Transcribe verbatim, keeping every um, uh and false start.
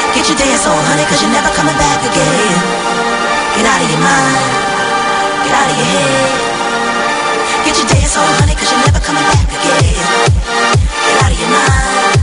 Get your dance on, honey, cause you're never coming back again. Get out of your mind, get out of your head. Get your dance on, honey, cause you're never coming back again. Get out of your mind.